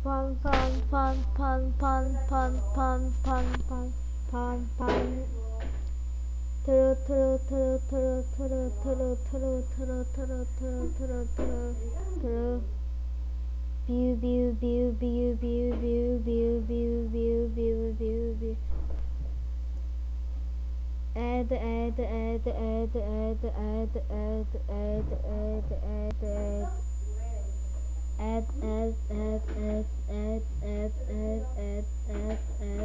Pun pun pun pun pun pun pun pun pun pun pun. Turu turu turu turu turu turu turu turu turu turu turu turu turu. View view view view view view view view view view view view. Add add add add add add add add add add add. Add add add add add add add add add add